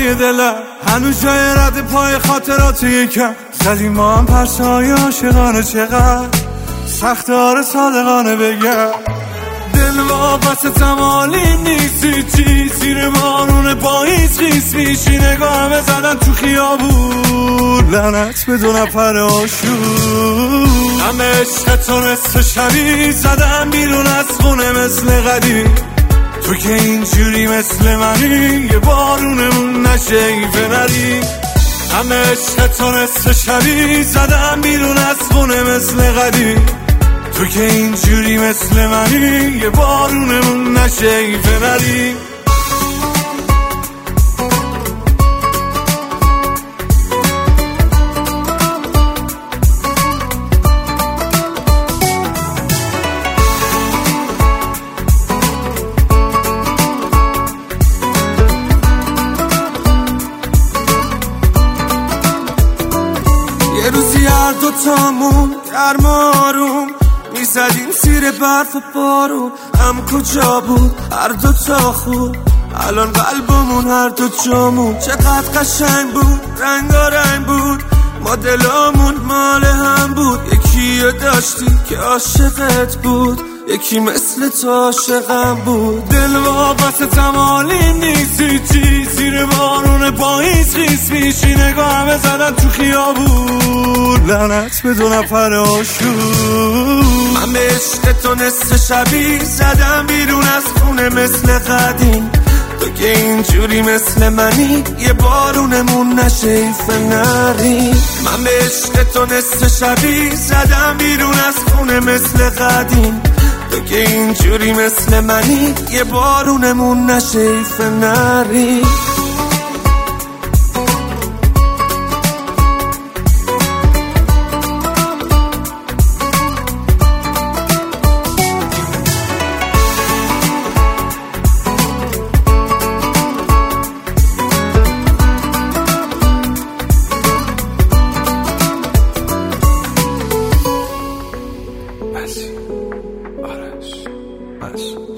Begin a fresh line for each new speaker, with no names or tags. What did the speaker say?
های دلم هنوز جای رد پای خاطرات یکم زدیم ما هم پرسای عاشقانه چقدر سخت آره صادقانه بگم دل واپس تمالیم نیستی چی زیر بارون پاییز خیس میشی نگاهم زدن تو خیابون لعنت به 2 نفر آشور همه عشق تو نصف شبی زدم بیرون از خونه مثل قدیم تو که اینجوری مثل منی یه بارونمون نشه ایفه نری همه عشق تو نصف شبی زدم بیرون از خونه مثل قدیم تو که اینجوری مثل منی یه بارونمون نشه ایفه نری یه روزی هر دوتامون گرم آروم میزدیم زیر برف و بارون هم کجا بود هر دوتا خوب الان قلبمون هر دو جامون چقدر قشنگ بود رنگارنگ بود ما دلامون مال هم بود یکی رو داشتی که عاشقت بود یکی مثل تو عاشقم بود دل واپس تمالیم نیستی چی زیر بارون پاییز خیس میشی نگاهم زدن تو خیابون لعنت به 2 نفر آشور من به عشق تو نصف شبی زدم بیرون از خونه مثل قدیم تو که اینجوری مثل منی یه بارونمون نشه ایفه نری من به عشق تو نصف شبی زدم بیرون از خونه مثل قدیم تو که اینجوری مثل منی یه بارونمون نشه ایفه نری
بسی آرش بس